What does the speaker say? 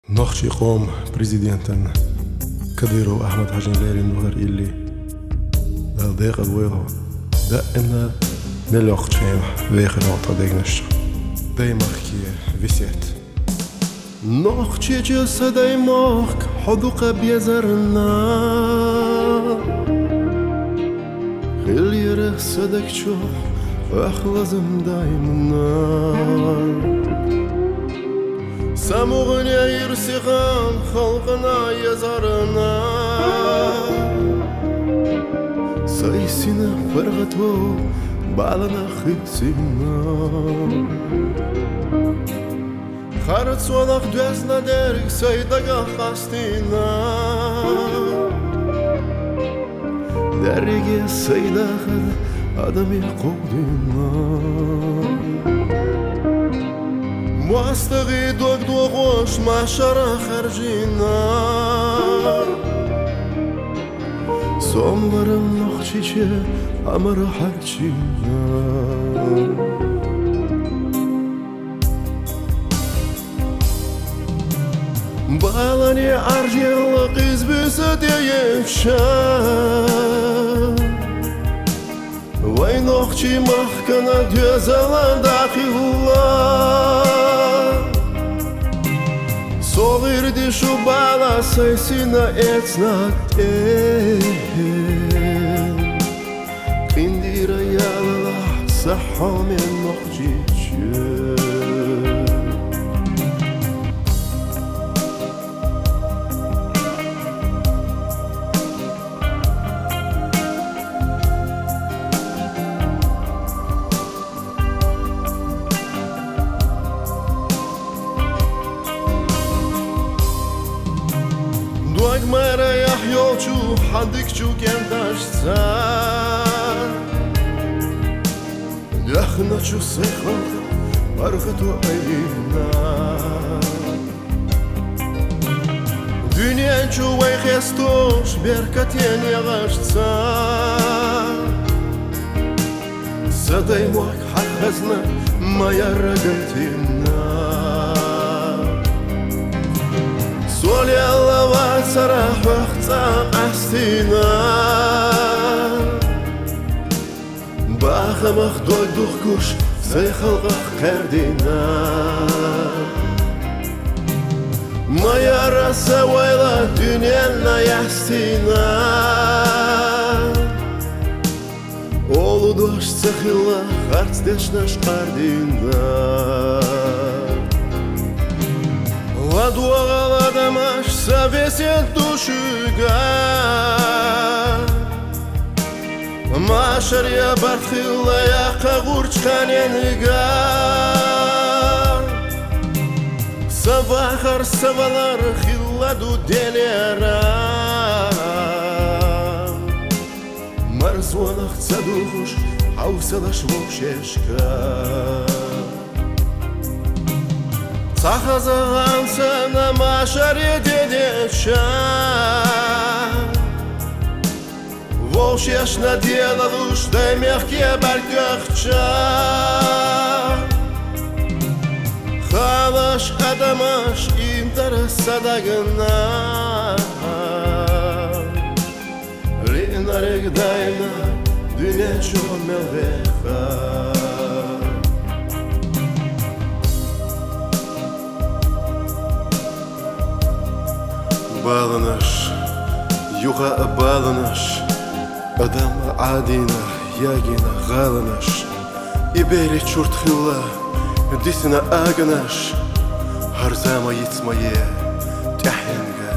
نخشي قوم بريزيدنتن كديرو أحمد حاجين ليرين وغير إلي لا ديق أبويغو دا إنا نلوخت فيهم ويخي نقطة ديقنش دايما خكي ويسيت نخشي جلسة دايماك حدوق بيزرنا خلي رخصدك تشوح وأخلصم دايمنا Самуғыня ерсиған халқына езарына Сайсина фарғату балына хипсина Харыт суалақ дөзна дәрік сайдаға қастина Дәреге сайдағы адами қолдина Муастығы дог-догош машара харжина Сомларым нохчиче амара харчина Балани аржелық избісі дейіпші Вай нохчи махкана дөзала дақилла Соғырды шу бала сайсына этснат Қиндира ялала сахамен нохчиче Мара яхьёчу хадыкчу кемдашца Яхначу сэхалка бархату айна Дünyanчу вайхестош беркатен яғашца Задаймуак хахазна моя рогатина Соль ялава царах вахца астина Бахамах дой духкуш зайхалгах кардина Моя раса вайла дюнянна ястина Олу дош цахилла харцдешнаш кардина Ладуағал адамаш савесет душуга Машария бартхилая қағурчқаненига Савахар савалар хилладу делера Марзуанах цадухуш хаусалаш вошешка Сахазаған сана машаре дедеча Волшеш наделал уж дай мягкие баргахча Халаш адамаш интересадагына Ринарек дайна дүне чомелвеха Баланаш, юға баланаш Адам адина, ягина ғаланаш Ибери чуртхилла, дисина аганаш Харзама яцмае, тяхенга